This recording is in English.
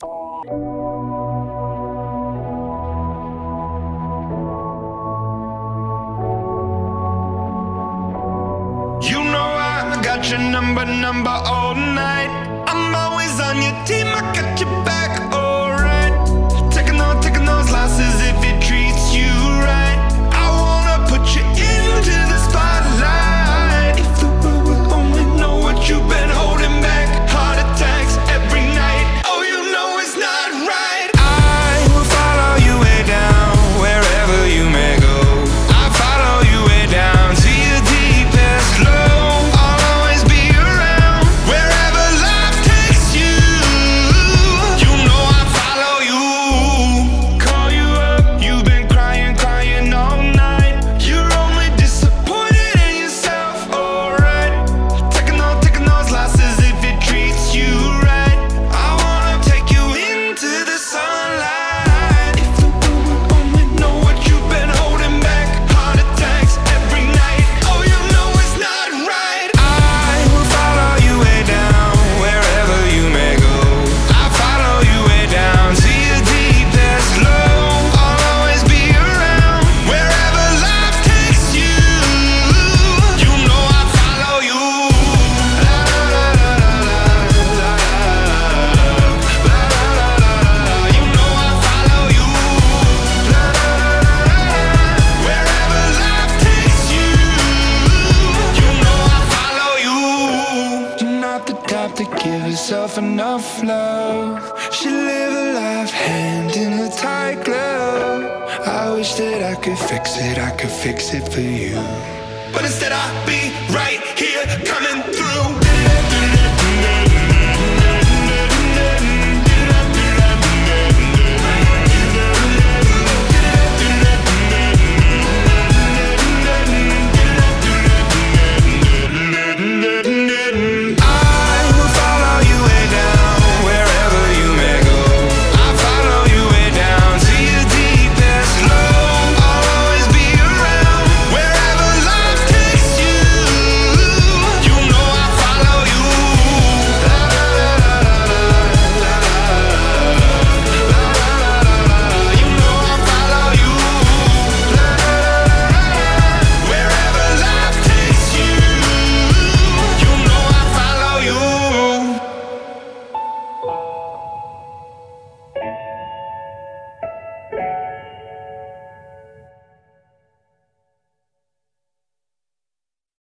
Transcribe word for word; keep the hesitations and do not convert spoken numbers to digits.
You know I got your number, number all night. I'm always on your team, I got your back, alright. Taking those, taking those losses if it treats you right. I wanna put you into the spotlight. If the world would only know what you've been holding back. Heart attacks every night, oh you know it's not right. I will follow you way down, wherever you may go. I follow you way down to your deepest low. I'll always be around, wherever life takes you. You know I follow you. Call you up, you've been crying, crying all night. You're only disappointed in yourself, alright. Taking those, taking those losses if it treats you right. I wanna take you into the sunlight. If the world would only know what you've been holding back. Heart attacks every night, oh you know it's not right. I will follow you way down, wherever you may go. I follow you way down to your deepest low. I'll always be around, wherever life takes you. You know I follow you. La la la la la la la la la la. You know I follow you. La la la la. Wherever life takes you. You know I follow you. You're not the type to give yourself enough love. Should live a life hand in a tight glove. I wish that I could fix it, I could fix it for you. But instead I'll be right here coming through.